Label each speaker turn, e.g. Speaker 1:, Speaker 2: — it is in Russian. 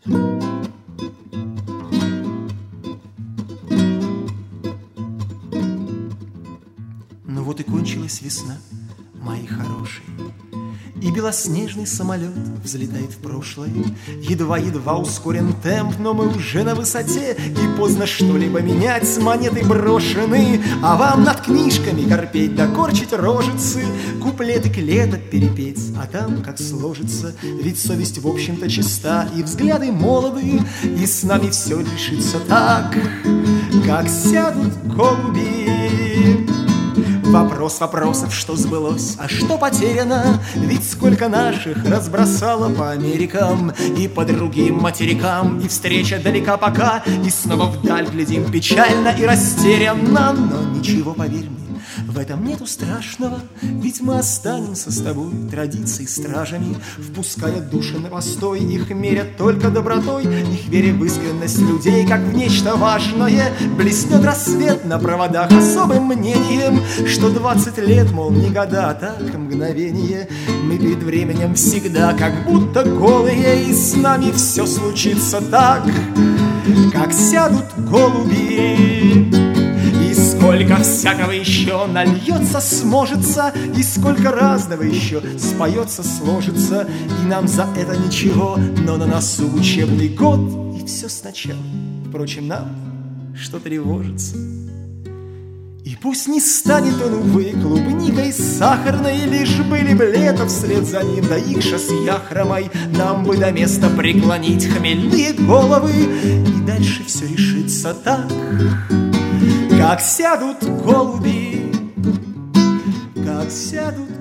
Speaker 1: Ну вот и кончилась весна, мои хорошие, и белоснежный самолет взлетает в прошлое. Едва-едва ускорен темп, но мы уже на высоте, и поздно что-либо менять, с монетой брошены. А вам над книжками корпеть да корчить рожицы, куплеты клеток перепеть, а там как сложится. Ведь совесть в общем-то чиста, и взгляды молоды, и с нами все решится так, как сядут голуби. Вопрос вопросов, что сбылось, а что потеряно? Ведь сколько наших разбросало по Америкам и по другим материкам, и встреча далека пока, и снова вдаль глядим печально и растерянно. Но ничего, поверь мне, в этом нету страшного, ведь мы останемся с тобой традицией стражами, впуская души на постой. Их мерят только добротой, их вере в искренность людей, как в нечто важное. Блеснет рассвет на проводах особым мнением, что 20 лет, мол, не года, а так мгновение. Мы перед временем всегда как будто голые, и с нами все случится так, как сядут голуби. И сколько всякого еще нальется, сможется, и сколько разного еще споется, сложится. И нам за это ничего, но на носу учебный год, и все сначала. Впрочем, нам что тревожится. И пусть не станет он, увы, клубникой сахарной, лишь были бы лето вслед за ним, да икша с яхромой. Нам бы до места преклонить хмельные головы, и дальше все решится так, как сядут голуби, как сядут